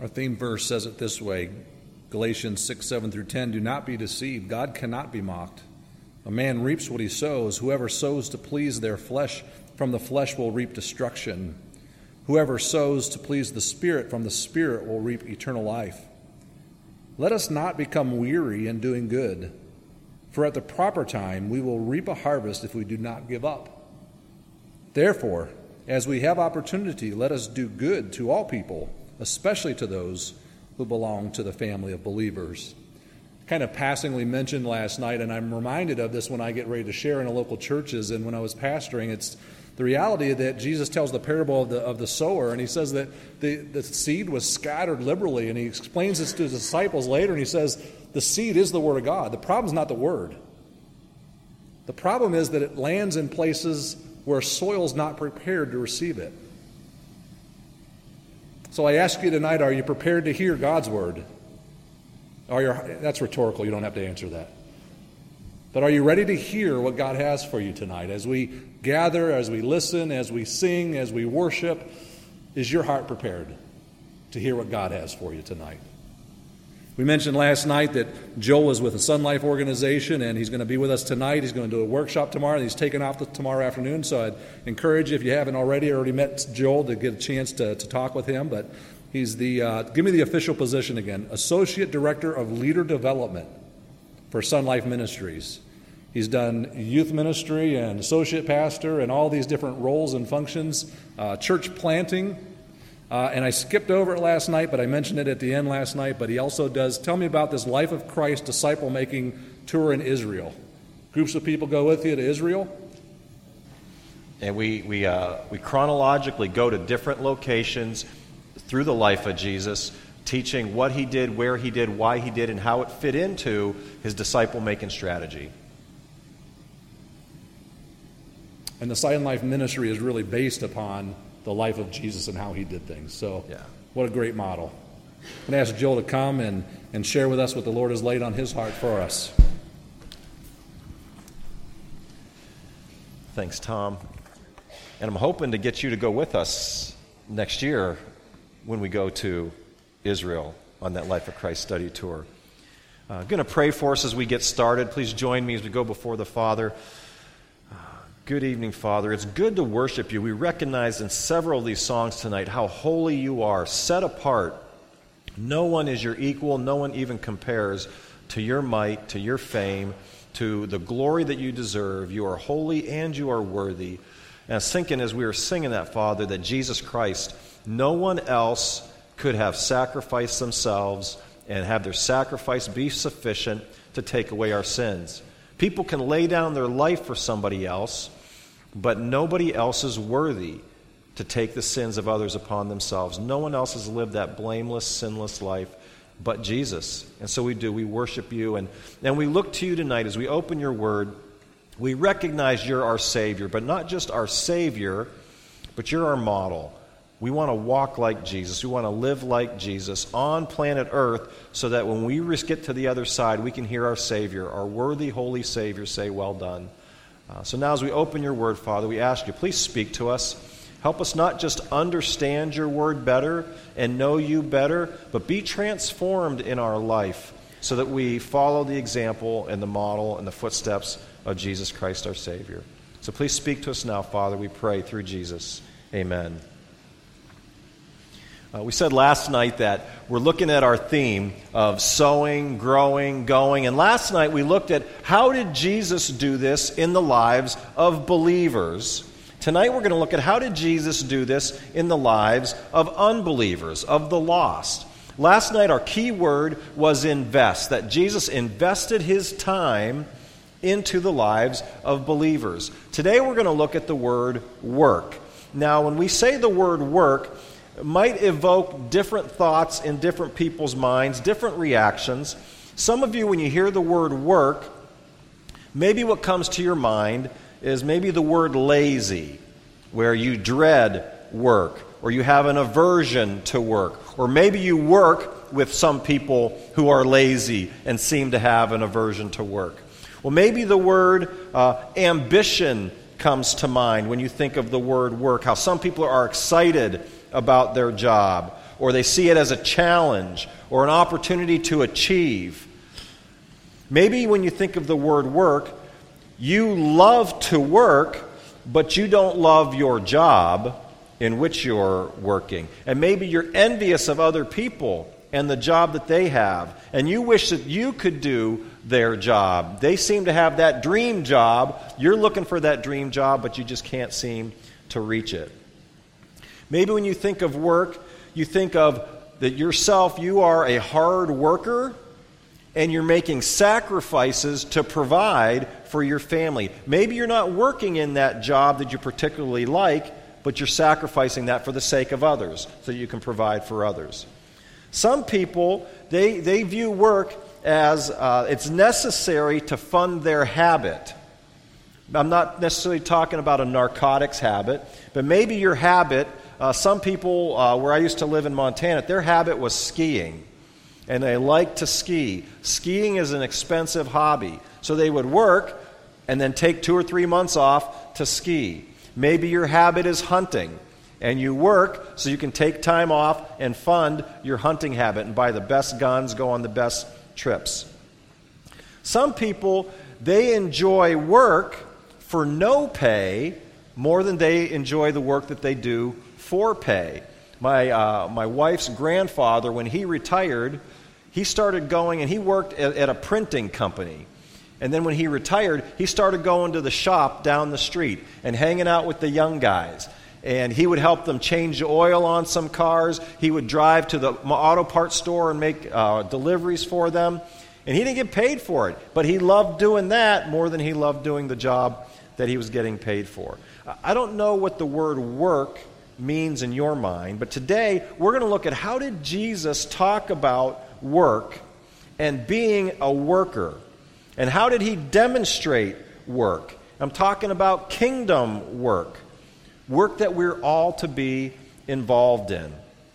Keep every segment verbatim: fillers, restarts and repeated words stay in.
Our theme verse says it this way, Galatians six, seven through ten, do not be deceived. God cannot be mocked. A man reaps what he sows. Whoever sows to please their flesh, from the flesh will reap destruction. Whoever sows to please the Spirit, from the Spirit will reap eternal life. Let us not become weary in doing good, for at the proper time we will reap a harvest if we do not give up. Therefore, as we have opportunity, let us do good to all people, especially to those who belong to the family of believers. Kind of passingly mentioned last night, and I'm reminded of this when I get ready to share in the local churches and when I was pastoring. It's the reality that Jesus tells the parable of the of the sower, and he says that the, the seed was scattered liberally, and he explains this to his disciples later, and he says the seed is the Word of God. The problem is not the Word. The problem is that it lands in places where soil's not prepared to receive it. So I ask you tonight, are you prepared to hear God's Word? Are you, that's rhetorical, you don't have to answer that. But are you ready to hear what God has for you tonight? As we gather, as we listen, as we sing, as we worship, is your heart prepared to hear what God has for you tonight? We mentioned last night that Joel is with the Sun Life organization, and he's going to be with us tonight. He's going to do a workshop tomorrow, and he's taking off tomorrow afternoon. So I'd encourage you, if you haven't already already met Joel, to get a chance to, to talk with him. But he's the, uh, give me the official position again, Associate Director of Leader Development for Sun Life Ministries. He's done youth ministry and associate pastor and all these different roles and functions, uh, church planting. Uh, and I skipped over it last night, but I mentioned it at the end last night. But he also does, tell me about this Life of Christ disciple-making tour in Israel. Groups of people go with you to Israel? And we, we, uh, we chronologically go to different locations through the life of Jesus, teaching what he did, where he did, why he did, and how it fit into his disciple-making strategy. And the Sun Life ministry is really based upon the life of Jesus and how he did things. So yeah. What a great model. I'm going to ask Joel to come and, and share with us what the Lord has laid on his heart for us. Thanks, Tom. And I'm hoping to get you to go with us next year when we go to Israel on that Life of Christ study tour. Uh, I'm going to pray for us as we get started. Please join me as we go before the Father. Good evening, Father. It's good to worship you. We recognize in several of these songs tonight how holy you are, set apart. No one is your equal. No one even compares to your might, to your fame, to the glory that you deserve. You are holy and you are worthy. And I was thinking as we were singing that, Father, that Jesus Christ, no one else could have sacrificed themselves and have their sacrifice be sufficient to take away our sins. People can lay down their life for somebody else, but nobody else is worthy to take the sins of others upon themselves. No one else has lived that blameless, sinless life but Jesus. And so we do. We worship you, and, and we look to you tonight as we open your word. We recognize you're our Savior, but not just our Savior, but you're our model. We want to walk like Jesus. We want to live like Jesus on planet Earth so that when we get to the other side, we can hear our Savior, our worthy, holy Savior, say, well done. Uh, so now as we open your word, Father, we ask you, please speak to us. Help us not just understand your word better and know you better, but be transformed in our life so that we follow the example and the model and the footsteps of Jesus Christ, our Savior. So please speak to us now, Father, we pray through Jesus. Amen. Uh, we said last night that we're looking at our theme of sowing, growing, going. And last night we looked at how did Jesus do this in the lives of believers. Tonight we're going to look at how did Jesus do this in the lives of unbelievers, of the lost. Last night our key word was invest, that Jesus invested his time into the lives of believers. Today we're going to look at the word work. Now when we say the word work, it might evoke different thoughts in different people's minds, different reactions. Some of you, when you hear the word work, maybe what comes to your mind is maybe the word lazy, where you dread work, or you have an aversion to work, or maybe you work with some people who are lazy and seem to have an aversion to work. Well, maybe the word uh, ambition comes to mind when you think of the word work, how some people are excited about their job. or they see it as a challenge or an opportunity to achieve. Maybe when you think of the word work, you love to work, but you don't love your job in which you're working. And maybe you're envious of other people and the job that they have, and you wish that you could do their job. They seem to have that dream job. You're looking for that dream job, but you just can't seem to reach it. Maybe when you think of work, you think of that yourself, you are a hard worker, and you're making sacrifices to provide for your family. Maybe you're not working in that job that you particularly like, but you're sacrificing that for the sake of others, so you can provide for others. Some people, they, they view work as uh, it's necessary to fund their habit. I'm not necessarily talking about a narcotics habit, but maybe your habit, uh, some people, uh, where I used to live in Montana, their habit was skiing. And they like to ski. Skiing is an expensive hobby. So they would work and then take two or three months off to ski. Maybe your habit is hunting. And you work so you can take time off and fund your hunting habit and buy the best guns, go on the best trips. Some people, they enjoy work for no pay more than they enjoy the work that they do for pay. My, uh, my wife's grandfather, when he retired, he started going and he worked at, at a printing company. And then when he retired, he started going to the shop down the street and hanging out with the young guys. And he would help them change the oil on some cars. He would drive to the auto parts store and make uh, deliveries for them. And he didn't get paid for it. But he loved doing that more than he loved doing the job that he was getting paid for. I don't know what the word work means in your mind, but today we're going to look at how did Jesus talk about work and being a worker. And how did he demonstrate work? I'm talking about kingdom work. Work that we're all to be involved in.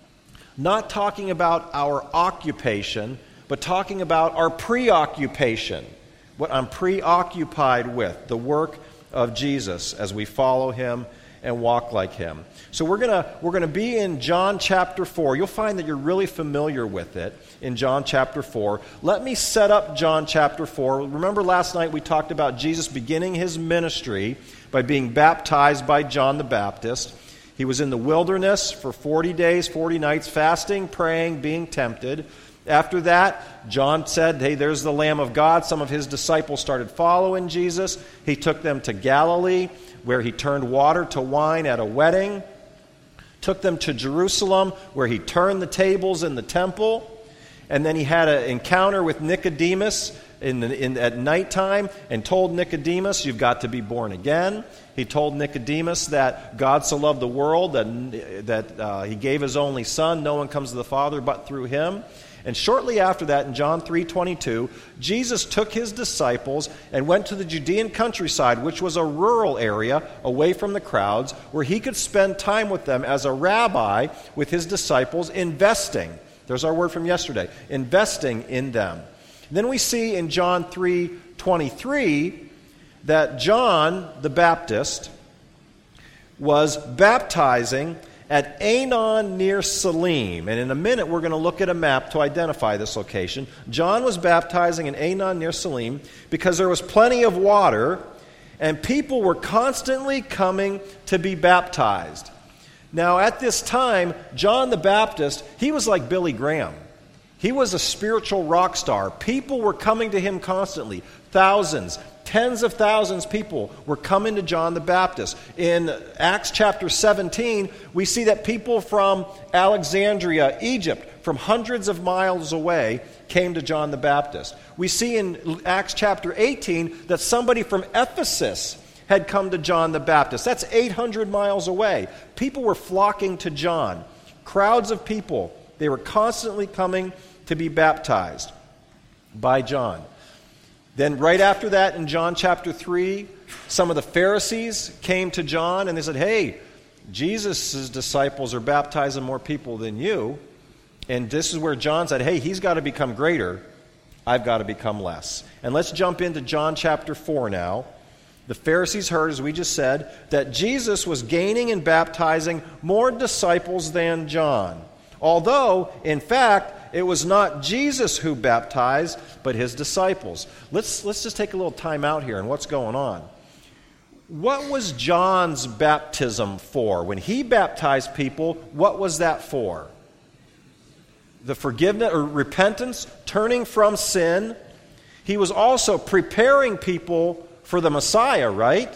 Not talking about our occupation, but talking about our preoccupation. What I'm preoccupied with, the work of Jesus as we follow him and walk like him. So we're going to we're going to be in John chapter four. You'll find that you're really familiar with it in John chapter four. Let me set up John chapter four. Remember last night we talked about Jesus beginning his ministry by being baptized by John the Baptist. He was in the wilderness for forty days, forty nights, fasting, praying, being tempted. After that, John said, hey, there's the Lamb of God. Some of his disciples started following Jesus. He took them to Galilee, where he turned water to wine at a wedding. Took them to Jerusalem, where he turned the tables in the temple. And then he had an encounter with Nicodemus in, the, in at nighttime and told Nicodemus, you've got to be born again. He told Nicodemus that God so loved the world that, that uh, he gave his only son. No one comes to the Father but through him. And shortly after that, in John three twenty-two, Jesus took his disciples and went to the Judean countryside, which was a rural area away from the crowds, where he could spend time with them as a rabbi with his disciples, investing. There's our word from yesterday, investing in them. And then we see in John three twenty-three that John the Baptist was baptizing at Aenon near Salim. And in a minute, we're going to look at a map to identify this location. John was baptizing in Aenon near Salim because there was plenty of water, and people were constantly coming to be baptized. Now, at this time, John the Baptist, he was like Billy Graham. He was a spiritual rock star. People were coming to him constantly. Thousands, tens of thousands of people were coming to John the Baptist. In Acts chapter seventeen, we see that people from Alexandria, Egypt, from hundreds of miles away, came to John the Baptist. We see in Acts chapter eighteen that somebody from Ephesus had come to John the Baptist. That's eight hundred miles away. People were flocking to John. Crowds of people. They were constantly coming to be baptized by John. Then right after that, in John chapter three, some of the Pharisees came to John and they said, hey, Jesus' disciples are baptizing more people than you. And this is where John said, hey, he's got to become greater. I've got to become less. And let's jump into John chapter four now. The Pharisees heard, as we just said, that Jesus was gaining and baptizing more disciples than John. Although, in fact, it was not Jesus who baptized, but his disciples. Let's, let's just take a little time out here and what's going on. What was John's baptism for? When he baptized people, what was that for? The forgiveness or repentance, turning from sin. He was also preparing people for the Messiah, right?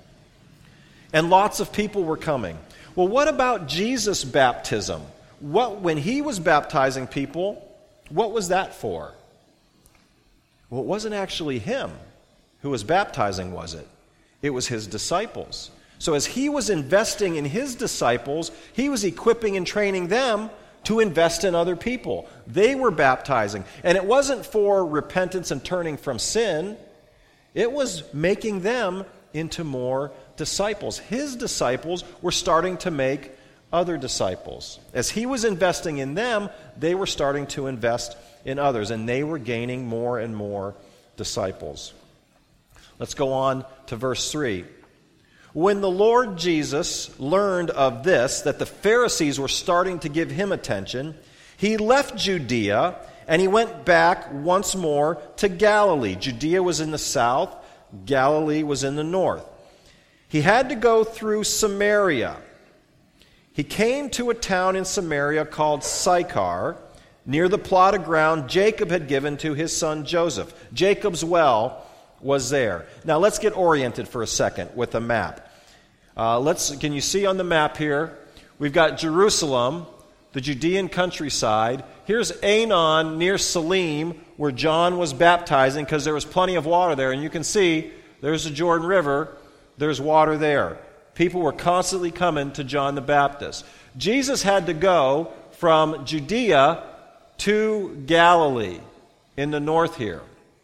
And lots of people were coming. Well, what about Jesus' baptism? What, when he was baptizing people, what was that for? Well, it wasn't actually him who was baptizing, was it? It was his disciples. So as he was investing in his disciples, he was equipping and training them to invest in other people. They were baptizing. And it wasn't for repentance and turning from sin. It was making them into more disciples. His disciples were starting to make other disciples. As he was investing in them, they were starting to invest in others, and they were gaining more and more disciples. Let's go on to verse three. When the Lord Jesus learned of this, that the Pharisees were starting to give him attention, he left Judea and he went back once more to Galilee. Judea was in the south, Galilee was in the north. He had to go through Samaria. He came to a town in Samaria called Sychar, near the plot of ground Jacob had given to his son Joseph. Jacob's well was there. Now let's get oriented for a second with a map. Uh, let's. Can you see on the map here? We've got Jerusalem, the Judean countryside. Here's Aenon near Salim, where John was baptizing because there was plenty of water there. And you can see there's the Jordan River. There's water there. People were constantly coming to John the Baptist. Jesus had to go from Judea to Galilee in the north here.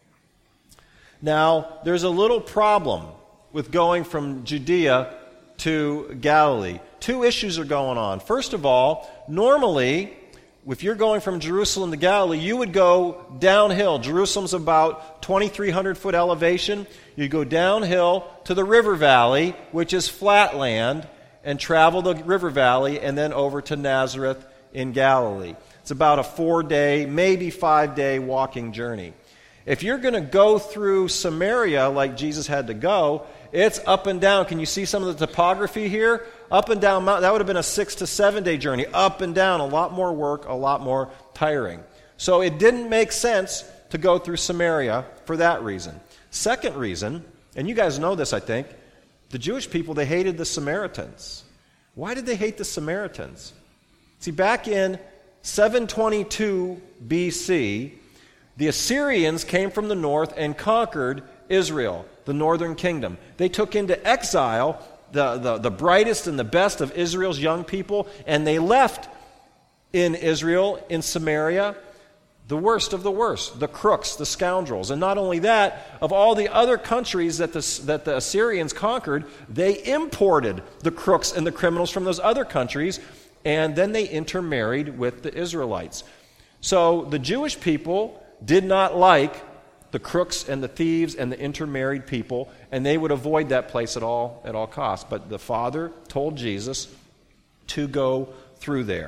Now, there's a little problem with going from Judea to Galilee. Two issues are going on. First of all, normally, if you're going from Jerusalem to Galilee, you would go downhill. Jerusalem's about twenty-three hundred foot elevation. You go downhill to the river valley, which is flat land, and travel the river valley and then over to Nazareth in Galilee. It's about a four-day, maybe five-day walking journey. If you're going to go through Samaria like Jesus had to go, it's up and down. Can you see some of the topography here? Up and down mountain. That would have been a six to seven day journey. Up and down. A lot more work, a lot more tiring. So it didn't make sense to go through Samaria for that reason. Second reason, and you guys know this, I think, the Jewish people, they hated the Samaritans. Why did they hate the Samaritans? See, back in seven twenty-two B C, the Assyrians came from the north and conquered Israel, the northern kingdom. They took into exile the, the, the brightest and the best of Israel's young people, and they left in Israel, in Samaria, the worst of the worst, the crooks, the scoundrels. And not only that, of all the other countries that the, that the Assyrians conquered, they imported the crooks and the criminals from those other countries, and then they intermarried with the Israelites. So the Jewish people did not like the crooks and the thieves and the intermarried people, and they would avoid that place at all at all costs. But the Father told Jesus to go through there.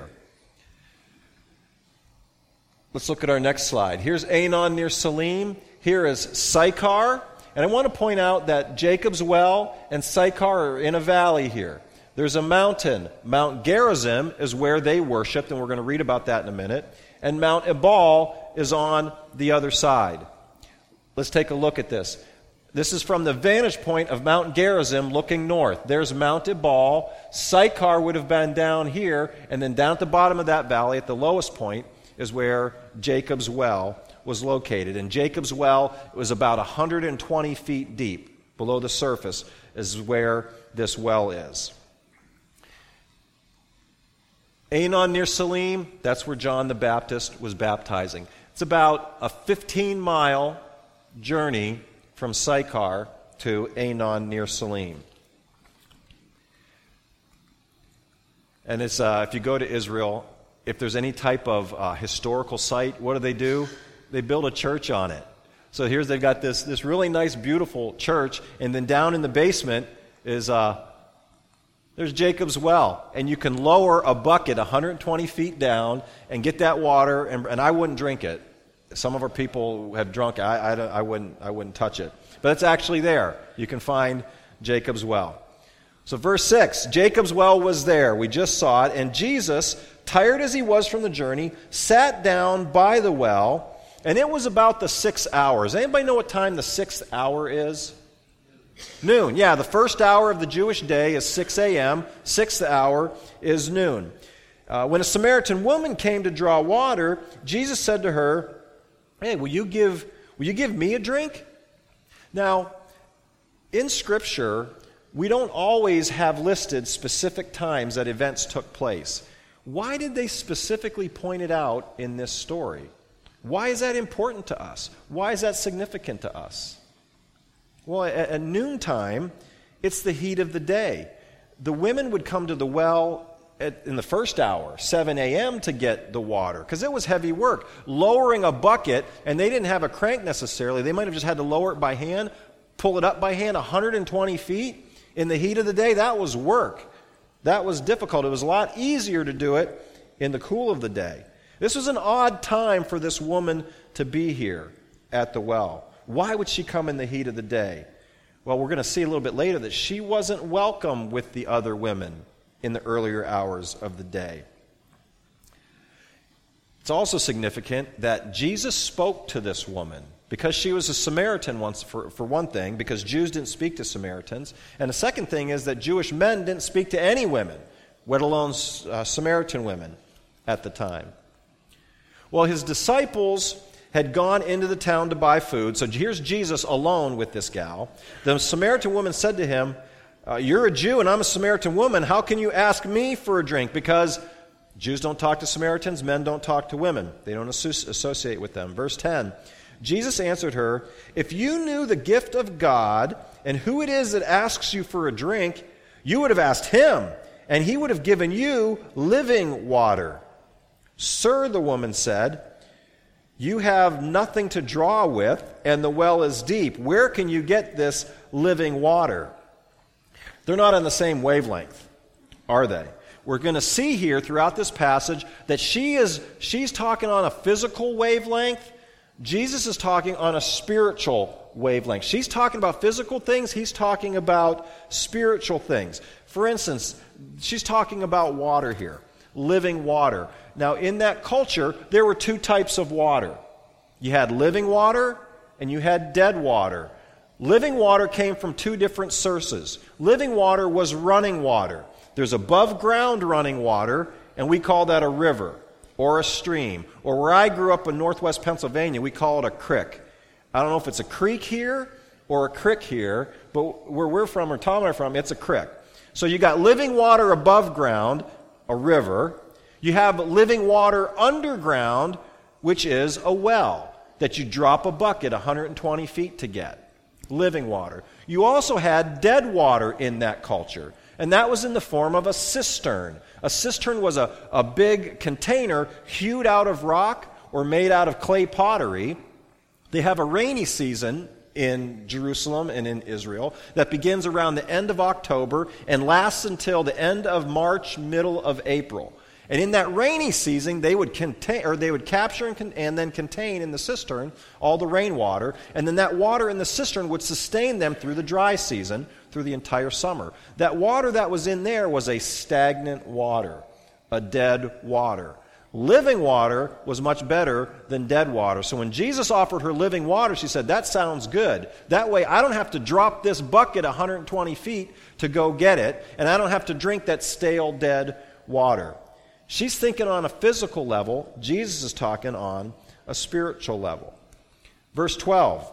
Let's look at our next slide. Here's Aenon near Salim. Here is Sychar. And I want to point out that Jacob's well and Sychar are in a valley here. There's a mountain. Mount Gerizim is where they worshiped, and we're going to read about that in a minute. And Mount Ebal is on the other side. Let's take a look at this. This is from the vantage point of Mount Gerizim looking north. There's Mount Ebal. Sychar would have been down here, and then down at the bottom of that valley, at the lowest point, is where Jacob's well was located. And Jacob's well was about one hundred twenty feet deep. Below the surface is where this well is. Aenon near Salim, that's where John the Baptist was baptizing. It's about a fifteen-mile journey from Sychar to Aenon near Salim. And it's uh, if you go to Israel, if there's any type of uh, historical site, what do they do? They build a church on it. So here's they've got this this really nice, beautiful church, and then down in the basement is uh, There's Jacob's well, and you can lower a bucket one hundred twenty feet down and get that water, and, and I wouldn't drink it. Some of our people have drunk it. I, I, I, wouldn't, I wouldn't touch it. But it's actually there. You can find Jacob's well. So verse six, Jacob's well was there. We just saw it. And Jesus, tired as he was from the journey, sat down by the well, and it was about the sixth hour. Does anybody know what time the sixth hour is? Noon. Yeah, the first hour of the Jewish day is six a.m. Sixth hour is noon. Uh, when a Samaritan woman came to draw water, Jesus said to her, "Hey, will you give will you give me a drink?" Now, in Scripture, we don't always have listed specific times that events took place. Why did they specifically point it out in this story? Why is that important to us? Why is that significant to us? Well, at, at noontime, it's the heat of the day. The women would come to the well at, in the first hour, seven a.m., to get the water, because it was heavy work. Lowering a bucket, and they didn't have a crank necessarily. They might have just had to lower it by hand, pull it up by hand one hundred twenty feet. In the heat of the day, that was work. That was difficult. It was a lot easier to do it in the cool of the day. This was an odd time for this woman to be here at the well. Why would she come in the heat of the day? Well, we're going to see a little bit later that she wasn't welcome with the other women in the earlier hours of the day. It's also significant that Jesus spoke to this woman because she was a Samaritan, once for, for one thing, because Jews didn't speak to Samaritans. And the second thing is that Jewish men didn't speak to any women, let alone uh, Samaritan women at the time. Well, his disciples had gone into the town to buy food. So here's Jesus alone with this gal. The Samaritan woman said to him, uh, "You're a Jew and I'm a Samaritan woman. How can you ask me for a drink?" Because Jews don't talk to Samaritans, men don't talk to women. They don't associate with them. Verse ten, Jesus answered her, "If you knew the gift of God and who it is that asks you for a drink, you would have asked him, and he would have given you living water." "Sir," the woman said, "you have nothing to draw with, and the well is deep. Where can you get this living water?" They're not on the same wavelength, are they? We're going to see here throughout this passage that she is she's talking on a physical wavelength. Jesus is talking on a spiritual wavelength. She's talking about physical things. He's talking about spiritual things. For instance, she's talking about water here, living water. Now, in that culture, there were two types of water. You had living water and you had dead water. Living water came from two different sources. Living water was running water. There's above ground running water, and we call that a river or a stream. Or where I grew up in northwest Pennsylvania, we call it a creek. I don't know if it's a creek here or a creek here, but where we're from, or Tom and I are from, it's a creek. So you got living water above ground, a river. You have living water underground, which is a well that you drop a bucket one hundred twenty feet to get. Living water. You also had dead water in that culture, and that was in the form of a cistern. A cistern was a, a big container hewed out of rock or made out of clay pottery. They have a rainy season in Jerusalem and in Israel that begins around the end of October and lasts until the end of March, middle of April. And in that rainy season, they would contain, or they would capture and, con- and then contain in the cistern all the rainwater, and then that water in the cistern would sustain them through the dry season, through the entire summer. That water that was in there was a stagnant water, a dead water. Living water was much better than dead water. So when Jesus offered her living water, she said, "That sounds good. That way I don't have to drop this bucket one hundred twenty feet to go get it, and I don't have to drink that stale, dead water." She's thinking on a physical level. Jesus is talking on a spiritual level. Verse twelve,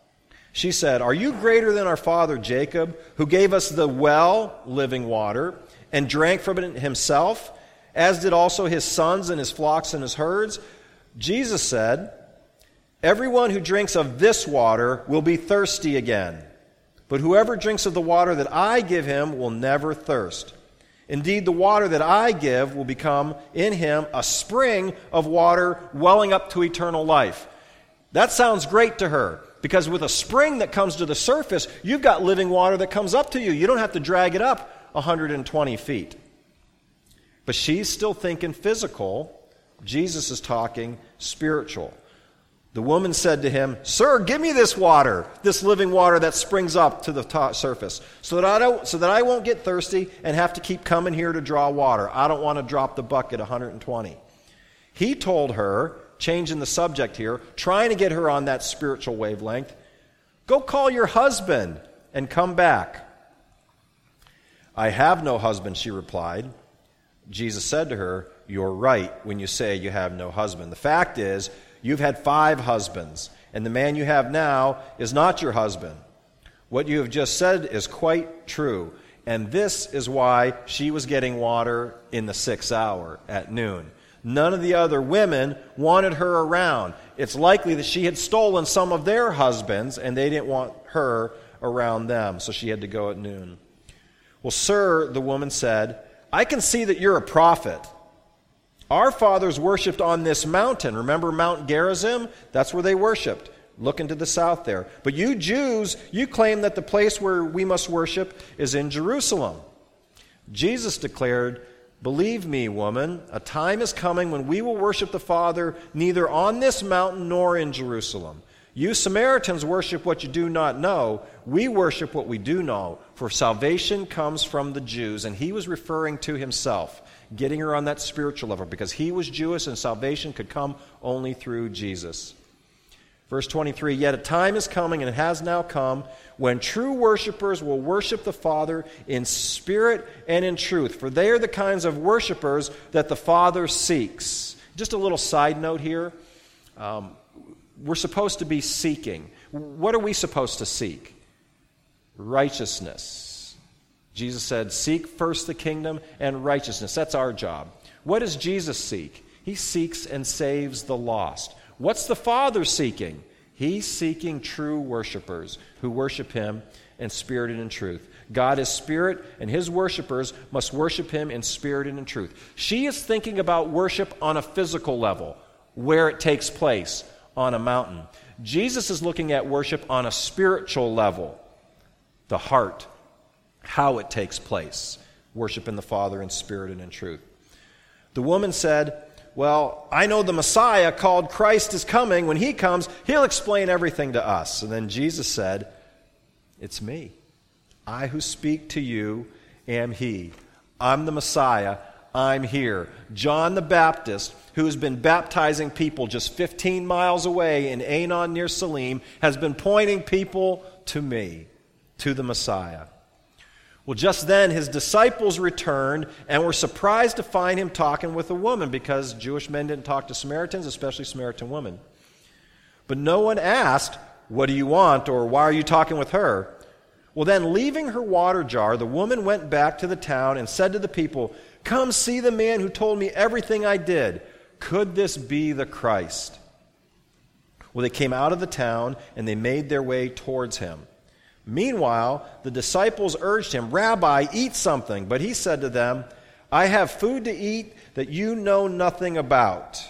she said, "Are you greater than our father Jacob, who gave us the well, living water, and drank from it himself, as did also his sons and his flocks and his herds?" Jesus said, "Everyone who drinks of this water will be thirsty again, but whoever drinks of the water that I give him will never thirst. Indeed, the water that I give will become in him a spring of water welling up to eternal life." That sounds great to her, because with a spring that comes to the surface, you've got living water that comes up to you. You don't have to drag it up. one hundred twenty feet. But she's still thinking physical. Jesus is talking spiritual. The woman said to him, "Sir, give me this water, this living water that springs up to the top surface, so that I don't, so that I won't get thirsty and have to keep coming here to draw water. I don't want to drop the bucket one hundred twenty." He told her, changing the subject here, trying to get her on that spiritual wavelength, "Go call your husband and come back." "I have no husband," she replied. Jesus said to her, "You're right when you say you have no husband. The fact is, you've had five husbands, and the man you have now is not your husband. What you have just said is quite true." And this is why she was getting water in the sixth hour at noon. None of the other women wanted her around. It's likely that she had stolen some of their husbands, and they didn't want her around them, so she had to go at noon. "Well, sir," the woman said, "I can see that you're a prophet. Our fathers worshipped on this mountain." Remember Mount Gerizim? That's where they worshipped. Look into the south there. "But you Jews, you claim that the place where we must worship is in Jerusalem." Jesus declared, "Believe me, woman, a time is coming when we will worship the Father neither on this mountain nor in Jerusalem. You Samaritans worship what you do not know. We worship what we do know, for salvation comes from the Jews." And he was referring to himself, getting her on that spiritual level, because he was Jewish and salvation could come only through Jesus. Verse twenty-three, "Yet a time is coming, and it has now come, when true worshipers will worship the Father in spirit and in truth, for they are the kinds of worshipers that the Father seeks." Just a little side note here. Um, we're supposed to be seeking. What are we supposed to seek? Righteousness. Jesus said, "Seek first the kingdom and righteousness." That's our job. What does Jesus seek? He seeks and saves the lost. What's the Father seeking? He's seeking true worshipers who worship him in spirit and in truth. God is spirit, and his worshipers must worship him in spirit and in truth. She is thinking about worship on a physical level, where it takes place, on a mountain. Jesus is looking at worship on a spiritual level, the heart, how it takes place, worshiping the Father in spirit and in truth. The woman said, "Well, I know the Messiah called Christ is coming. When he comes, he'll explain everything to us." And then Jesus said, "It's me. I who speak to you am he. I'm the Messiah. I'm here." John the Baptist, who has been baptizing people just fifteen miles away in Aenon near Salim, has been pointing people to me, to the Messiah. Well, just then his disciples returned and were surprised to find him talking with a woman, because Jewish men didn't talk to Samaritans, especially Samaritan women. But no one asked, "What do you want?" or "Why are you talking with her?" Well, then, leaving her water jar, the woman went back to the town and said to the people, "Come see the man who told me everything I did. Could this be the Christ?" Well, they came out of the town and they made their way towards him. Meanwhile, the disciples urged him, "Rabbi, eat something." But he said to them, "I have food to eat that you know nothing about."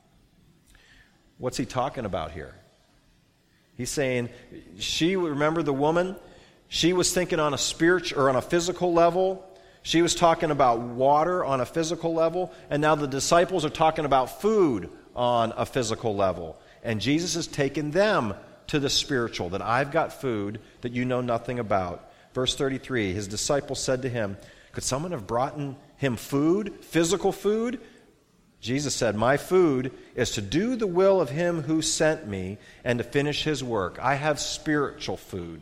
What's he talking about here? He's saying, she, remember the woman? She was thinking on a spiritual or on a physical level. She was talking about water on a physical level. And now the disciples are talking about food on a physical level. And Jesus has taken them to the spiritual, that I've got food that you know nothing about. Verse thirty-three, his disciples said to him, "Could someone have brought him food, physical food?" Jesus said, "My food is to do the will of him who sent me and to finish his work." I have spiritual food.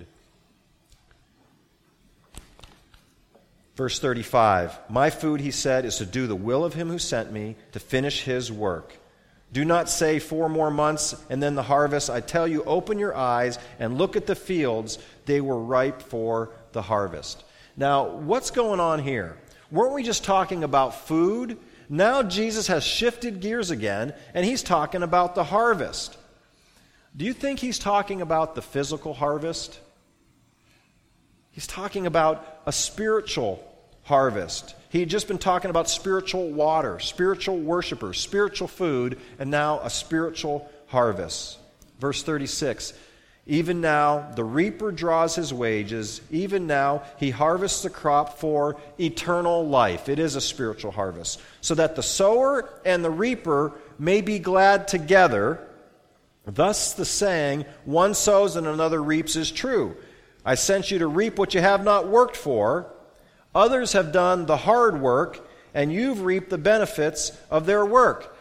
Verse thirty-five, "My food," he said, "is to do the will of him who sent me to finish his work. Do not say four more months and then the harvest. I tell you, open your eyes and look at the fields. They were ripe for the harvest." Now, what's going on here? Weren't we just talking about food? Now Jesus has shifted gears again, and he's talking about the harvest. Do you think he's talking about the physical harvest? He's talking about a spiritual harvest. He had just been talking about spiritual water, spiritual worshipers, spiritual food, and now a spiritual harvest. Verse thirty-six, Even now, the reaper draws his wages. Even now, he harvests the crop for eternal life. It is a spiritual harvest. So that the sower and the reaper may be glad together. Thus the saying, one sows and another reaps, is true. I sent you to reap what you have not worked for. Others have done the hard work, and you've reaped the benefits of their work.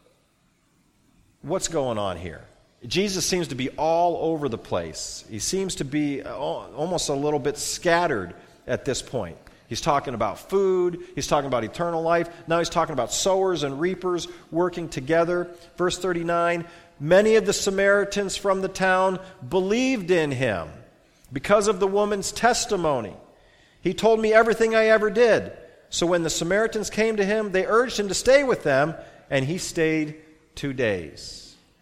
What's going on here? Jesus seems to be all over the place. He seems to be almost a little bit scattered at this point. He's talking about food. He's talking about eternal life. Now he's talking about sowers and reapers working together. Verse thirty-nine, many of the Samaritans from the town believed in him because of the woman's testimony. He told me everything I ever did. So when the Samaritans came to him, they urged him to stay with them, and he stayed two days.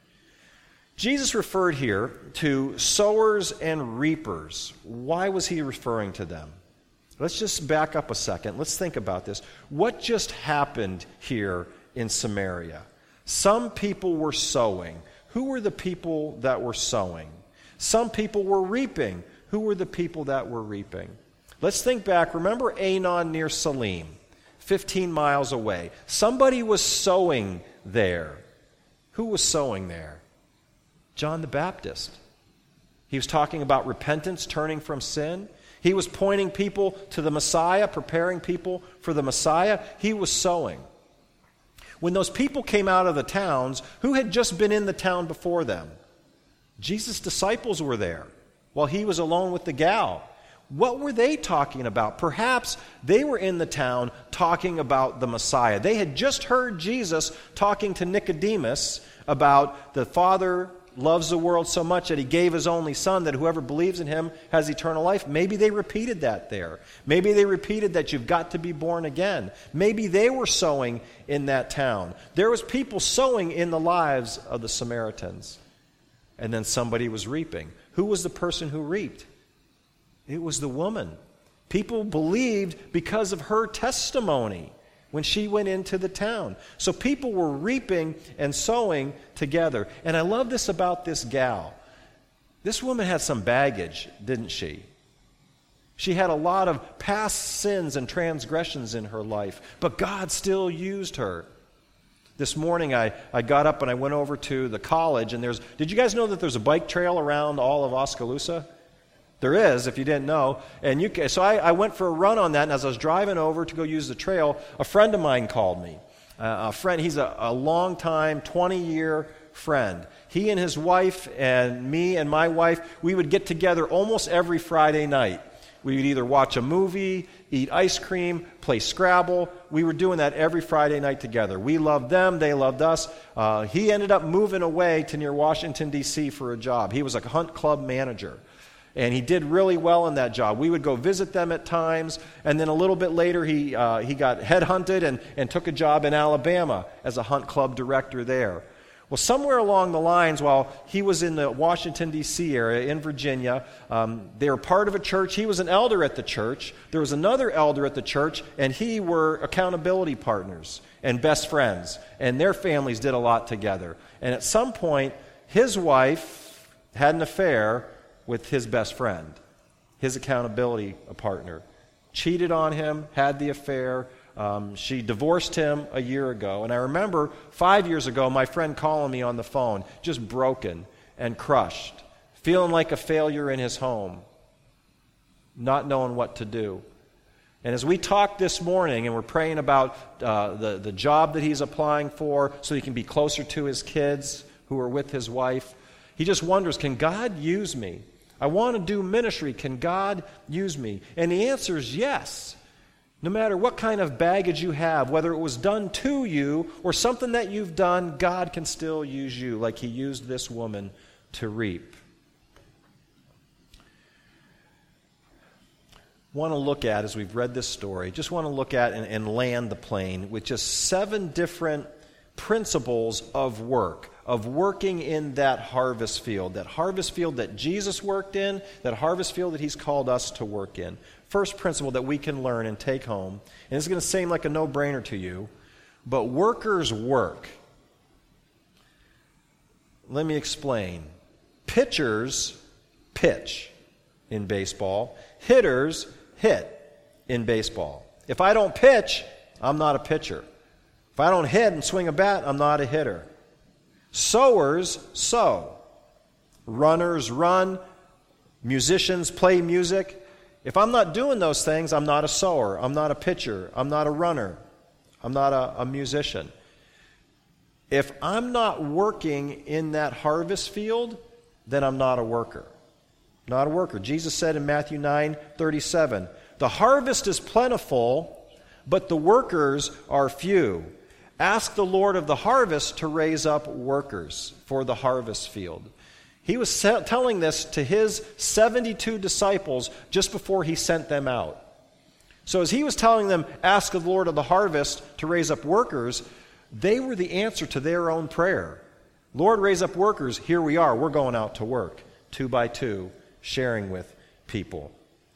Jesus referred here to sowers and reapers. Why was he referring to them? Let's just back up a second. Let's think about this. What just happened here in Samaria? Some people were sowing. Who were the people that were sowing? Some people were reaping. Who were the people that were reaping? Let's think back. Remember Anon near Salim, fifteen miles away. Somebody was sowing there. Who was sowing there? John the Baptist. He was talking about repentance, turning from sin. He was pointing people to the Messiah, preparing people for the Messiah. He was sowing. When those people came out of the towns, who had just been in the town before them? Jesus' disciples were there while he was alone with the gal. What were they talking about? Perhaps they were in the town talking about the Messiah. They had just heard Jesus talking to Nicodemus about the Father loves the world so much that he gave his only son, that whoever believes in him has eternal life. Maybe they repeated that there. Maybe they repeated that you've got to be born again. Maybe they were sowing in that town. There was people sowing in the lives of the Samaritans. And then somebody was reaping. Who was the person who reaped? It was the woman. People believed because of her testimony when she went into the town. So people were reaping and sowing together. And I love this about this gal. This woman had some baggage, didn't she? She had a lot of past sins and transgressions in her life, but God still used her. This morning I, I got up and I went over to the college, and there's, did you guys know that there's a bike trail around all of Oskaloosa? There is, if you didn't know. And you can, so I, I went for a run on that, and as I was driving over to go use the trail, a friend of mine called me. Uh, a friend, he's a, a long-time, twenty-year friend. He and his wife and me and my wife, we would get together almost every Friday night. We would either watch a movie, eat ice cream, play Scrabble. We were doing that every Friday night together. We loved them. They loved us. Uh, he ended up moving away to near Washington, D C for a job. He was a hunt club manager. And he did really well in that job. We would go visit them at times, and then a little bit later he uh, he got headhunted and, and took a job in Alabama as a hunt club director there. Well, somewhere along the lines, while he was in the Washington, D C area, in Virginia, um, they were part of a church. He was an elder at the church. There was another elder at the church, and he were accountability partners and best friends. And their families did a lot together. And at some point, his wife had an affair with his best friend, his accountability partner. Cheated on him, had the affair. Um, she divorced him a year ago. And I remember five years ago, my friend calling me on the phone, just broken and crushed, feeling like a failure in his home, not knowing what to do. And as we talked this morning, and we're praying about uh, the, the job that he's applying for so he can be closer to his kids who are with his wife, he just wonders, can God use me? I want to do ministry. Can God use me? And the answer is yes. No matter what kind of baggage you have, whether it was done to you or something that you've done, God can still use you like he used this woman to reap. Want to look at, as we've read this story, just want to look at and, and land the plane with just seven different principles of work, of working in that harvest field, that harvest field that Jesus worked in, that harvest field that he's called us to work in. First principle that we can learn and take home, and it's going to seem like a no-brainer to you, but workers work. Let me explain. Pitchers pitch in baseball. Hitters hit in baseball. If I don't pitch, I'm not a pitcher. If I don't hit and swing a bat, I'm not a hitter. Sowers sow. Runners run. Musicians play music. If I'm not doing those things, I'm not a sower. I'm not a pitcher. I'm not a runner. I'm not a, a musician. If I'm not working in that harvest field, then I'm not a worker. Not a worker. Jesus said in Matthew nine thirty-seven, "The harvest is plentiful, but the workers are few. Ask the Lord of the harvest to raise up workers for the harvest field." He was telling this to his seventy-two disciples just before he sent them out. So as he was telling them, ask the Lord of the harvest to raise up workers, they were the answer to their own prayer. Lord, raise up workers. Here we are. We're going out to work, two by two, sharing with people.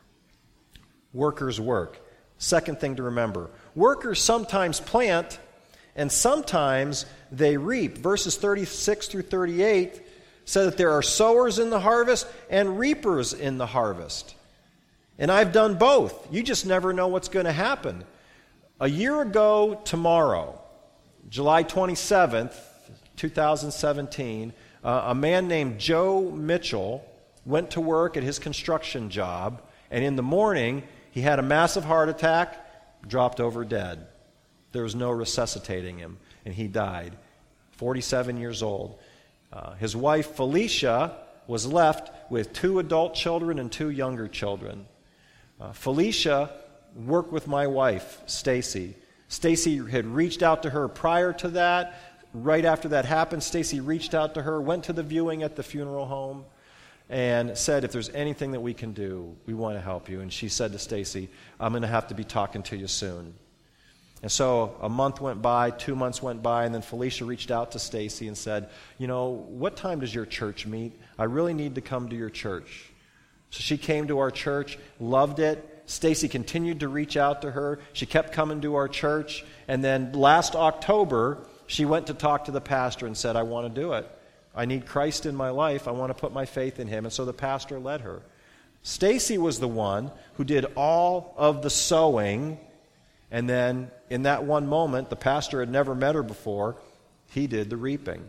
Workers work. Second thing to remember, workers sometimes plant and sometimes they reap. Verses thirty-six through thirty-eight say that there are sowers in the harvest and reapers in the harvest. And I've done both. You just never know what's going to happen. A year ago tomorrow, July twenty-seventh, twenty seventeen, uh, a man named Joe Mitchell went to work at his construction job, and in the morning, he had a massive heart attack, dropped over dead. There was no resuscitating him, and he died, forty-seven years old. Uh, his wife, Felicia, was left with two adult children and two younger children. Uh, Felicia worked with my wife, Stacy. Stacy had reached out to her prior to that. Right after that happened, Stacy reached out to her, went to the viewing at the funeral home, and said, if there's anything that we can do, we want to help you. And she said to Stacy, I'm going to have to be talking to you soon. And so a month went by, two months went by, and then Felicia reached out to Stacy and said, you know, what time does your church meet? I really need to come to your church. So she came to our church, loved it. Stacy continued to reach out to her. She kept coming to our church. And then last October, she went to talk to the pastor and said, I want to do it. I need Christ in my life. I want to put my faith in him. And so the pastor led her. Stacy was the one who did all of the sowing. And then in that one moment, the pastor had never met her before. He did the reaping.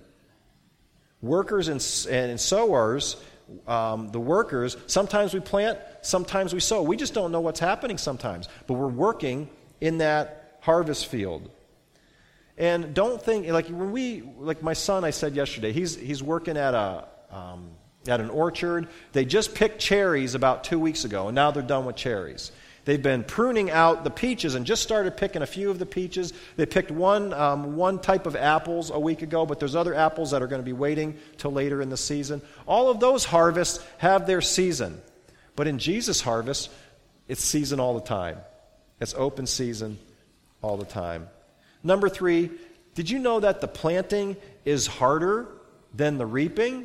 Workers and, and sowers, um, the workers, sometimes we plant, sometimes we sow. We just don't know what's happening sometimes. But we're working in that harvest field. And don't think, like when we, like my son, I said yesterday, he's he's working at a um, at an orchard. They just picked cherries about two weeks ago, and now they're done with cherries. They've been pruning out the peaches and just started picking a few of the peaches. They picked one um, one type of apples a week ago, but there's other apples that are going to be waiting till later in the season. All of those harvests have their season. But in Jesus' harvest, it's season all the time. It's open season all the time. Number three, did you know that the planting is harder than the reaping?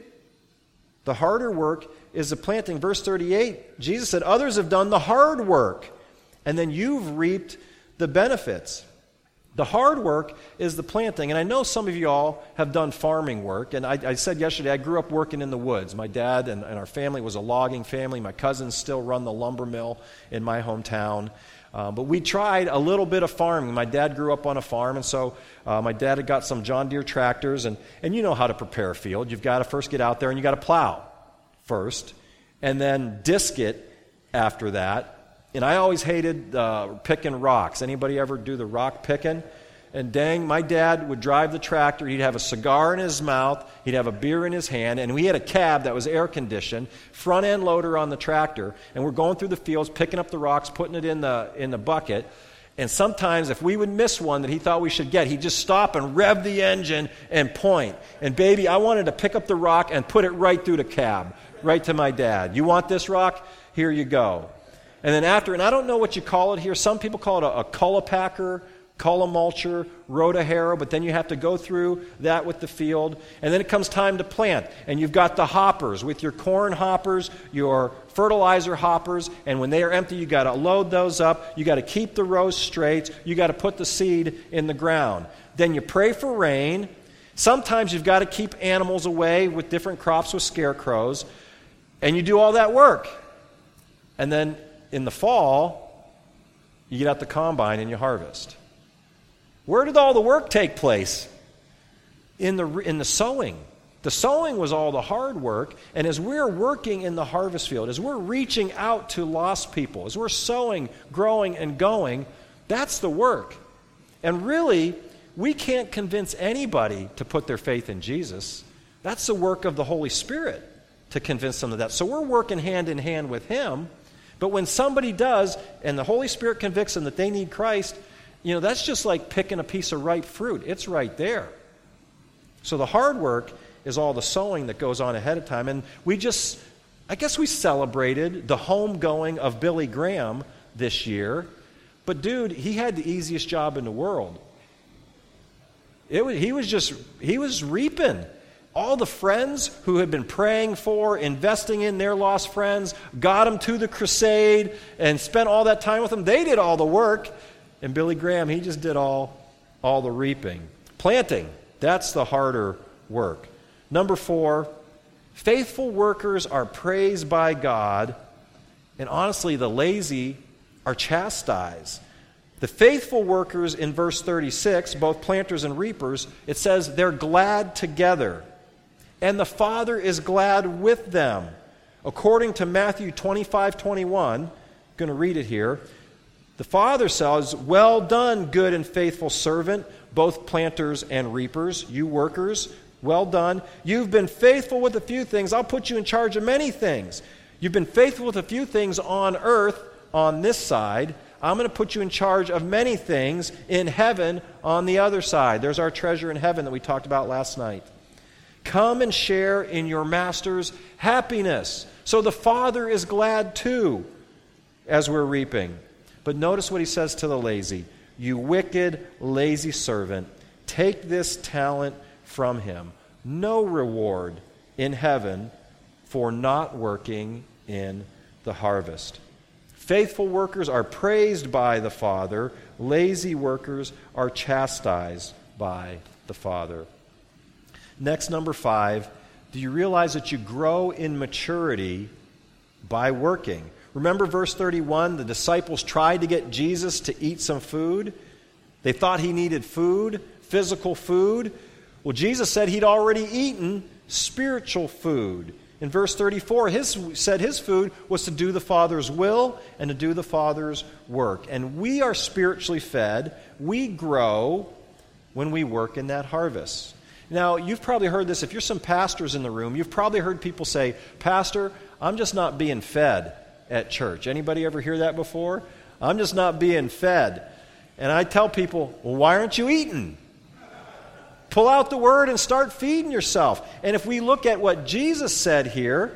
The harder work is the planting. Verse thirty-eight, Jesus said, others have done the hard work, and then you've reaped the benefits. The hard work is the planting. And I know some of you all have done farming work. And I, I said yesterday, I grew up working in the woods. My dad and, and our family was a logging family. My cousins still run the lumber mill in my hometown. Uh, but we tried a little bit of farming. My dad grew up on a farm, and so uh, my dad had got some John Deere tractors. And, and you know how to prepare a field. You've got to first get out there, and you've got to plow first, and then disc it after that. And I always hated uh, picking rocks. Anybody ever do the rock picking? And dang, my dad would drive the tractor. He'd have a cigar in his mouth. He'd have a beer in his hand. And we had a cab that was air-conditioned, front-end loader on the tractor. And we're going through the fields, picking up the rocks, putting it in the in the bucket. And sometimes if we would miss one that he thought we should get, he'd just stop and rev the engine and point. And baby, I wanted to pick up the rock and put it right through the cab, right to my dad. You want this rock? Here you go. And then after, and I don't know what you call it here. Some people call it a, a cullipacker, cullimulcher, rotahara, but then you have to go through that with the field. And then it comes time to plant. And you've got the hoppers with your corn hoppers, your fertilizer hoppers, and when they are empty, you got to load those up. You got to keep the rows straight. You got to put the seed in the ground. Then you pray for rain. Sometimes you've got to keep animals away with different crops with scarecrows. And you do all that work. And then in the fall, you get out the combine and you harvest. Where did all the work take place? In the, in the sowing. The sowing was all the hard work, and as we're working in the harvest field, as we're reaching out to lost people, as we're sowing, growing, and going, that's the work. And really, we can't convince anybody to put their faith in Jesus. That's the work of the Holy Spirit to convince them of that. So we're working hand in hand with Him, but when somebody does, and the Holy Spirit convicts them that they need Christ, you know, that's just like picking a piece of ripe fruit. It's right there. So the hard work is all the sowing that goes on ahead of time. And we just, I guess we celebrated the homegoing of Billy Graham this year. But dude, he had the easiest job in the world. It was, he was just, he was reaping. All the friends who had been praying for, investing in their lost friends, got them to the crusade and spent all that time with them. They did all the work. And Billy Graham, he just did all, all the reaping. Planting, that's the harder work. Number four, faithful workers are praised by God, and honestly, the lazy are chastised. The faithful workers in verse thirty-six, both planters and reapers, it says they're glad together, and the Father is glad with them. According to Matthew twenty-five twenty-one, I'm going to read it here. The Father says, "Well done, good and faithful servant, both planters and reapers, you workers. Well done. You've been faithful with a few things. I'll put you in charge of many things. You've been faithful with a few things on earth, on this side. I'm going to put you in charge of many things in heaven on the other side." There's our treasure in heaven that we talked about last night. Come and share in your master's happiness. So the Father is glad too as we're reaping. But notice what he says to the lazy. "You wicked, lazy servant, take this talent from him. No reward in heaven for not working in the harvest." Faithful workers are praised by the Father. Lazy workers are chastised by the Father. Next, number five, do you realize that you grow in maturity by working? Remember verse thirty-one, the disciples tried to get Jesus to eat some food. They thought he needed food, physical food. Well, Jesus said he'd already eaten spiritual food. In verse thirty-four, his said his food was to do the Father's will and to do the Father's work. And we are spiritually fed. We grow when we work in that harvest. Now, you've probably heard this. If you're some pastors in the room, you've probably heard people say, "Pastor, I'm just not being fed at church." Anybody ever hear that before? "I'm just not being fed." And I tell people, well, why aren't you eating? Pull out the Word and start feeding yourself. And if we look at what Jesus said here,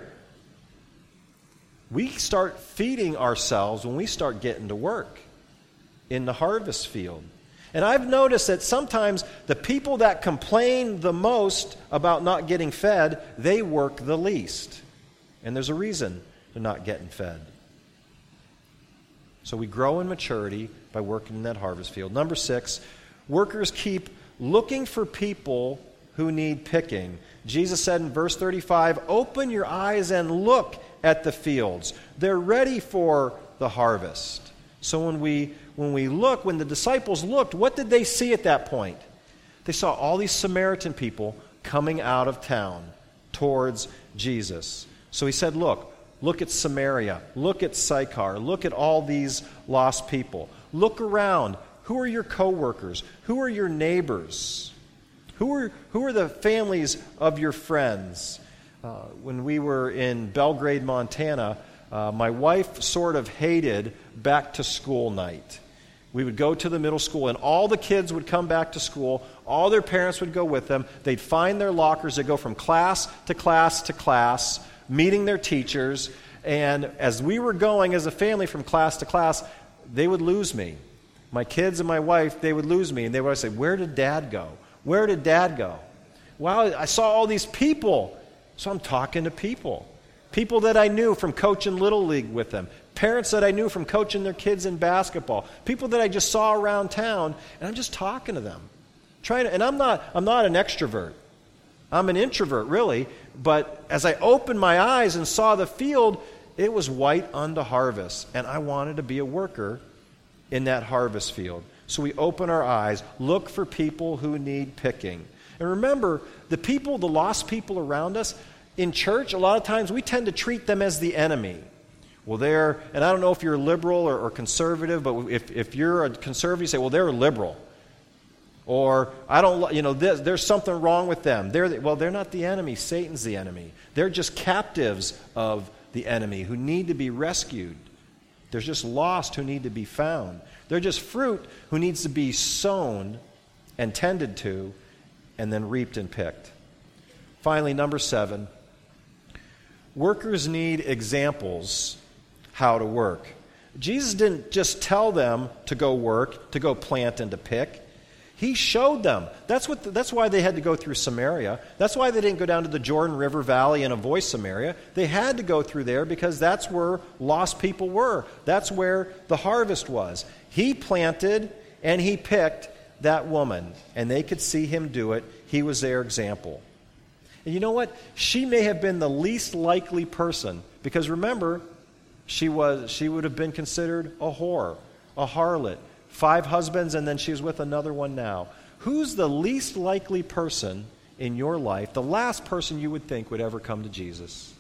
we start feeding ourselves when we start getting to work in the harvest field. And I've noticed that sometimes the people that complain the most about not getting fed, they work the least. And there's a reason they're not getting fed. So we grow in maturity by working in that harvest field. Number six, workers keep looking for people who need picking. Jesus said in verse thirty-five, "Open your eyes and look at the fields. They're ready for the harvest." So when we when we look, when the disciples looked, what did they see at that point? They saw all these Samaritan people coming out of town towards Jesus. So he said, look, look at Samaria, look at Sychar, look at all these lost people. Look around. Who are your coworkers? Who are your neighbors? Who are, who are the families of your friends? Uh, when we were in Belgrade, Montana, uh, my wife sort of hated back to school night. We would go to the middle school, and all the kids would come back to school. All their parents would go with them. They'd find their lockers. They'd go from class to class to class, meeting their teachers. And as we were going as a family from class to class, they would lose me. My kids and my wife, they would lose me. And they would always say, "Where did Dad go? Where did Dad go?" Well, I saw all these people. So I'm talking to people. People that I knew from coaching Little League with them. Parents that I knew from coaching their kids in basketball. People that I just saw around town, and I'm just talking to them. Trying to, and I'm not I'm not an extrovert. I'm an introvert, really, but as I opened my eyes and saw the field, it was white unto harvest, and I wanted to be a worker in that harvest field. So we open our eyes, look for people who need picking. And remember, the people, the lost people around us, in church, a lot of times we tend to treat them as the enemy. Well, they're, and I don't know if you're liberal or, or conservative, but if, if you're a conservative, you say, well, they're liberal. Or, I don't, you know, this, there's something wrong with them. They're the, well, they're not the enemy. Satan's the enemy. They're just captives of the enemy who need to be rescued. They're just lost who need to be found. They're just fruit who needs to be sown and tended to and then reaped and picked. Finally, number seven, workers need examples how to work. Jesus didn't just tell them to go work, to go plant and to pick. He showed them. That's what. The, that's why they had to go through Samaria. That's why they didn't go down to the Jordan River Valley and avoid Samaria. They had to go through there because that's where lost people were. That's where the harvest was. He planted and he picked that woman, and they could see him do it. He was their example. And you know what? She may have been the least likely person because remember, she was. She would have been considered a whore, a harlot. Five husbands, and then she's with another one now. Who's the least likely person in your life, the last person you would think would ever come to Jesus?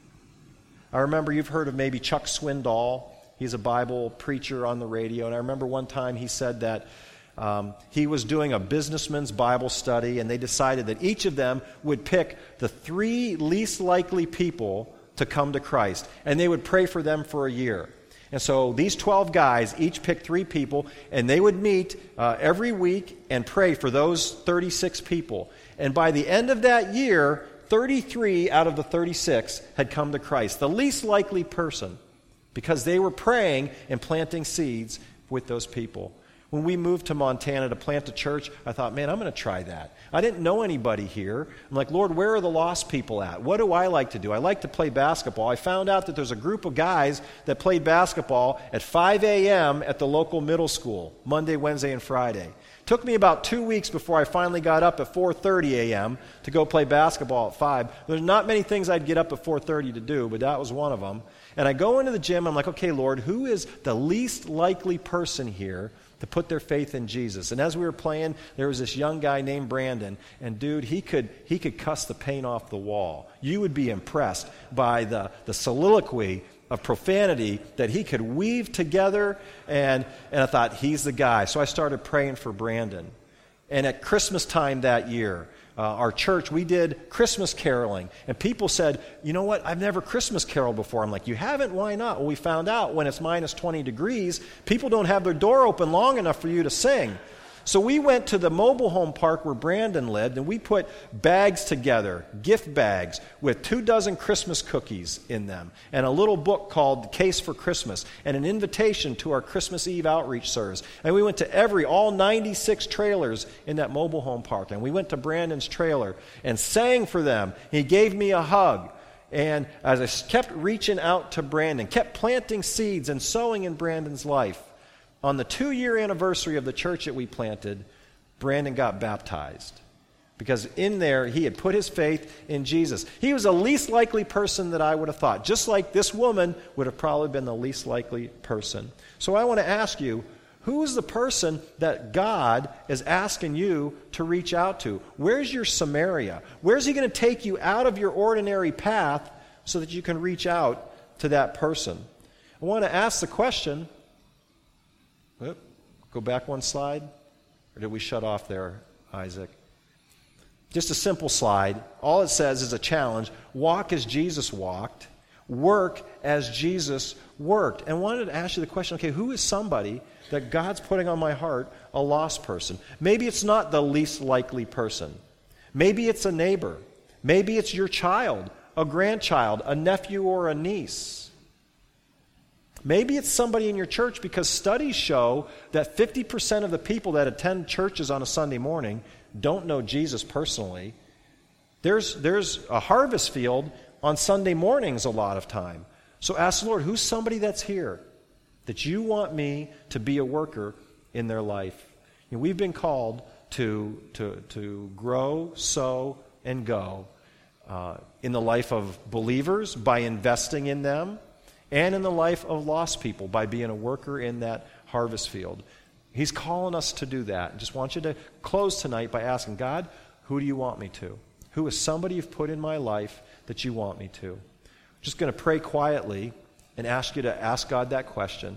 I remember you've heard of maybe Chuck Swindoll. He's a Bible preacher on the radio, and I remember one time he said that um, he was doing a businessman's Bible study, and they decided that each of them would pick the three least likely people to come to Christ, and they would pray for them for a year. And so these twelve guys each picked three people, and they would meet uh, every week and pray for those thirty-six people. And by the end of that year, thirty-three out of the thirty-six had come to Christ, the least likely person, because they were praying and planting seeds with those people. When we moved to Montana to plant a church, I thought, man, I'm going to try that. I didn't know anybody here. I'm like, Lord, where are the lost people at? What do I like to do? I like to play basketball. I found out that there's a group of guys that played basketball at five a.m. at the local middle school, Monday, Wednesday, and Friday. Took me about two weeks before I finally got up at four thirty a.m. to go play basketball at five. There's not many things I'd get up at four thirty to do, but that was one of them. And I go into the gym, I'm like, okay, Lord, who is the least likely person here to put their faith in Jesus? And as we were playing, there was this young guy named Brandon, and dude, he could he could cuss the paint off the wall. You would be impressed by the, the soliloquy of profanity that he could weave together, and, and I thought, he's the guy. So I started praying for Brandon. And at Christmas time that year, uh, our church, we did Christmas caroling. And people said, you know what, I've never Christmas caroled before. I'm like, you haven't? Why not? Well, we found out when it's minus twenty degrees, people don't have their door open long enough for you to sing. So we went to the mobile home park where Brandon lived, and we put bags together, gift bags, with two dozen Christmas cookies in them, and a little book called Case for Christmas, and an invitation to our Christmas Eve outreach service. And we went to every, all ninety-six trailers in that mobile home park, and we went to Brandon's trailer and sang for them. He gave me a hug. And as I kept reaching out to Brandon, kept planting seeds and sowing in Brandon's life, on the two-year anniversary of the church that we planted, Brandon got baptized. Because in there, he had put his faith in Jesus. He was the least likely person that I would have thought. Just like this woman would have probably been the least likely person. So I want to ask you, who is the person that God is asking you to reach out to? Where's your Samaria? Where's he going to take you out of your ordinary path so that you can reach out to that person? I want to ask the question. Oop, go back one slide. Or did we shut off there, Isaac? Just a simple slide. All it says is a challenge. Walk as Jesus walked. Work as Jesus worked. And I wanted to ask you the question, okay, who is somebody that God's putting on my heart, a lost person? Maybe it's not the least likely person. Maybe it's a neighbor. Maybe it's your child, a grandchild, a nephew or a niece. Maybe it's somebody in your church, because studies show that fifty percent of the people that attend churches on a Sunday morning don't know Jesus personally. There's, there's a harvest field on Sunday mornings a lot of time. So ask the Lord, who's somebody that's here that you want me to be a worker in their life? You know, we've been called to, to, to grow, sow, and go uh, in the life of believers by investing in them, and in the life of lost people by being a worker in that harvest field. He's calling us to do that. I just want you to close tonight by asking, God, who do you want me to? Who is somebody you've put in my life that you want me to? I'm just going to pray quietly and ask you to ask God that question.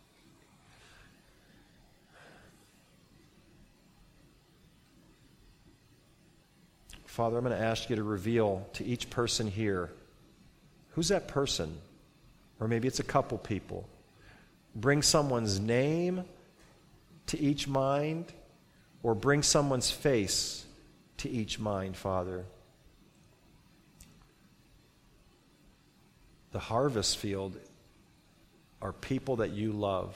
Father, I'm going to ask you to reveal to each person here, who's that person? Or maybe it's a couple people. Bring someone's name to each mind, or bring someone's face to each mind, Father. The harvest field are people that you love.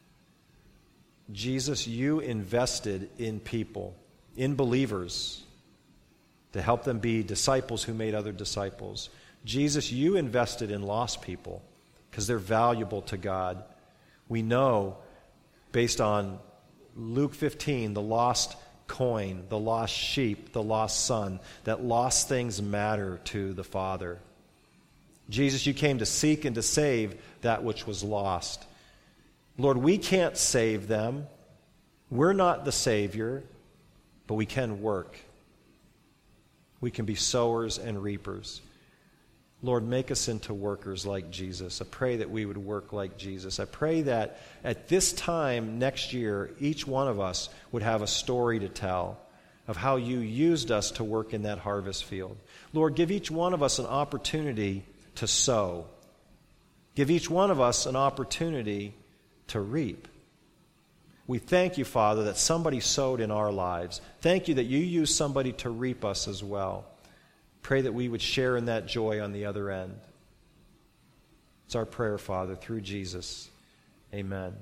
Jesus, you invested in people, in believers, to help them be disciples who made other disciples. Jesus, you invested in lost people because they're valuable to God. We know, based on Luke fifteen, the lost coin, the lost sheep, the lost son, that lost things matter to the Father. Jesus, you came to seek and to save that which was lost. Lord, we can't save them. We're not the Savior, but we can work. We can be sowers and reapers. Lord, make us into workers like Jesus. I pray that we would work like Jesus. I pray that at this time next year, each one of us would have a story to tell of how you used us to work in that harvest field. Lord, give each one of us an opportunity to sow. Give each one of us an opportunity to reap. We thank you, Father, that somebody sowed in our lives. Thank you that you used somebody to reap us as well. Pray that we would share in that joy on the other end. It's our prayer, Father, through Jesus. Amen.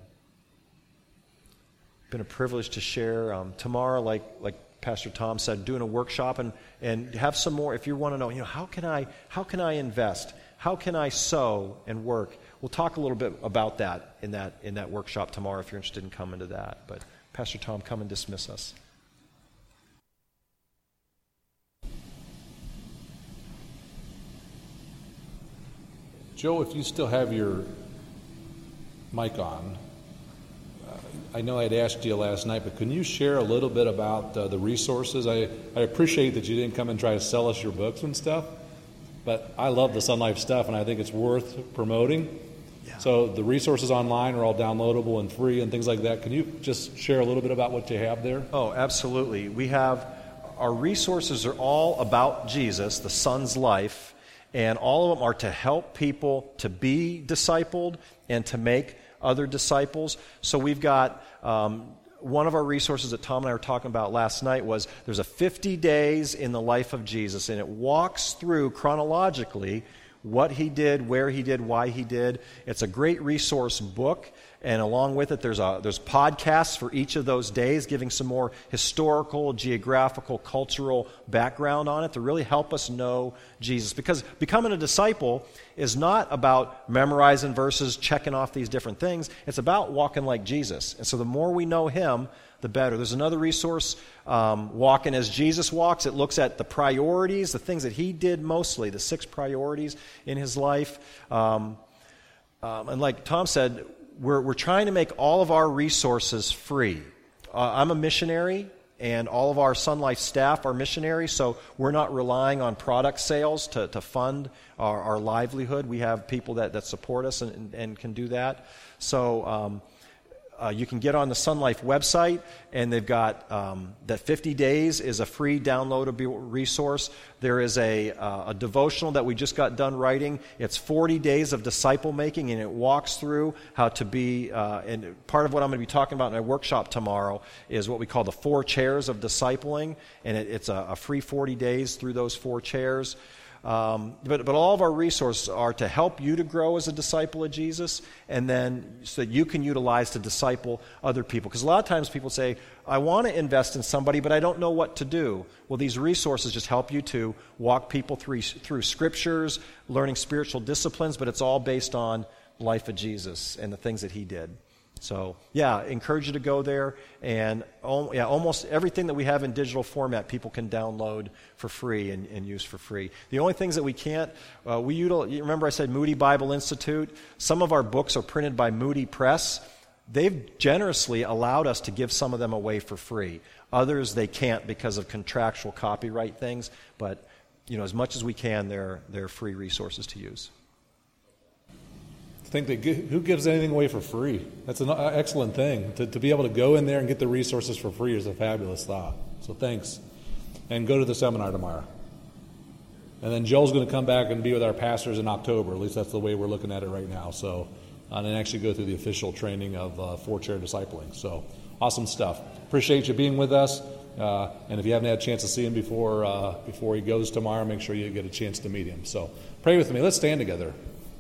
It's been a privilege to share. Um, tomorrow, like like Pastor Tom said, doing a workshop and, and have some more. If you want to know, you know, how can I how can I invest? How can I sow and work? We'll talk a little bit about that in that in that workshop tomorrow if you're interested in coming to that. But Pastor Tom, come and dismiss us. Joe, if you still have your mic on, uh, I know I'd asked you last night, but can you share a little bit about uh, the resources? I, I appreciate that you didn't come and try to sell us your books and stuff, but I love the Sun Life stuff, and I think it's worth promoting. Yeah. So the resources online are all downloadable and free and things like that. Can you just share a little bit about what you have there? Oh, absolutely. We have, our resources are all about Jesus, the Son's life, and all of them are to help people to be discipled and to make other disciples. So we've got um, one of our resources that Tom and I were talking about last night was there's a fifty days in the life of Jesus, and it walks through chronologically what he did, where he did, why he did. It's a great resource book, and along with it there's a there's podcasts for each of those days giving some more historical, geographical, cultural background on it to really help us know Jesus. Because becoming a disciple is not about memorizing verses, checking off these different things. It's about walking like Jesus. And so the more we know him, the better. There's another resource, um, Walking as Jesus Walks. It looks at the priorities, the things that he did mostly, the six priorities in his life. Um, um, and like Tom said, we're, we're trying to make all of our resources free. Uh, I'm a missionary, and all of our Sun Life staff are missionaries, so we're not relying on product sales to, to fund our, our livelihood. We have people that, that support us and, and, and can do that. So um, uh, you can get on the Sun Life website, and they've got um, that fifty days is a free downloadable resource. There is a, uh, a devotional that we just got done writing. It's forty days of disciple making, and it walks through how to be, uh, and part of what I'm going to be talking about in my workshop tomorrow is what we call the four chairs of discipling, and it, it's a, a free forty days through those four chairs. Um, but, but all of our resources are to help you to grow as a disciple of Jesus, and then so that you can utilize to disciple other people. Because a lot of times people say, I want to invest in somebody, but I don't know what to do. Well, these resources just help you to walk people through, through scriptures, learning spiritual disciplines, but it's all based on life of Jesus and the things that he did. So, yeah, encourage you to go there. And oh, yeah, almost everything that we have in digital format, people can download for free and, and use for free. The only things that we can't, uh, we utilize, you remember I said Moody Bible Institute? Some of our books are printed by Moody Press. They've generously allowed us to give some of them away for free. Others, they can't because of contractual copyright things. But, you know, as much as we can, they're, they're free resources to use. Think that who gives anything away for free? That's an excellent thing. To, to be able to go in there and get the resources for free is a fabulous thought. So thanks. And go to the seminar tomorrow. And then Joel's going to come back and be with our pastors in October. At least that's the way we're looking at it right now. So, and then actually go through the official training of uh, four-chair discipling. So awesome stuff. Appreciate you being with us. Uh, and if you haven't had a chance to see him before uh, before he goes tomorrow, make sure you get a chance to meet him. So pray with me. Let's stand together.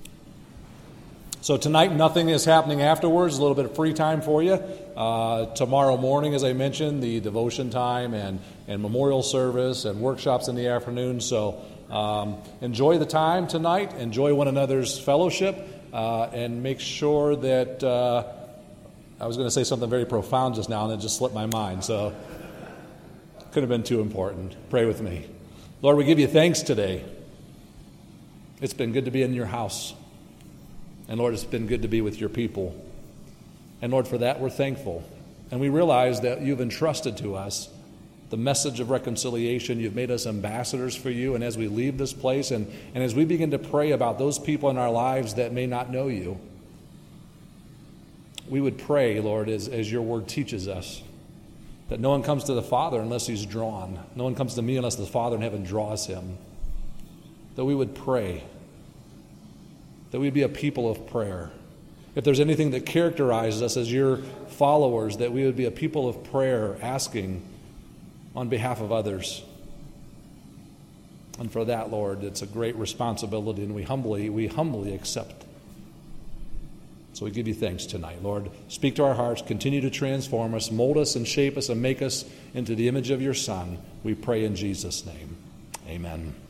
So tonight, nothing is happening afterwards, a little bit of free time for you. Uh, tomorrow morning, as I mentioned, the devotion time and, and memorial service and workshops in the afternoon. So um, enjoy the time tonight, enjoy one another's fellowship, uh, and make sure that, uh, I was going to say something very profound just now and it just slipped my mind, so could have been too important. Pray with me. Lord, we give you thanks today. It's been good to be in your house. And Lord, it's been good to be with your people. And Lord, for that we're thankful. And we realize that you've entrusted to us the message of reconciliation. You've made us ambassadors for you. And as we leave this place and, and as we begin to pray about those people in our lives that may not know you, we would pray, Lord, as, as your word teaches us, that no one comes to the Father unless he's drawn. No one comes to me unless the Father in heaven draws him. That we would pray. That we'd be a people of prayer. If there's anything that characterizes us as your followers, that we would be a people of prayer, asking on behalf of others. And for that, Lord, it's a great responsibility, and we humbly, we humbly accept. So we give you thanks tonight, Lord. Speak to our hearts, continue to transform us, mold us and shape us and make us into the image of your Son. We pray in Jesus' name. Amen.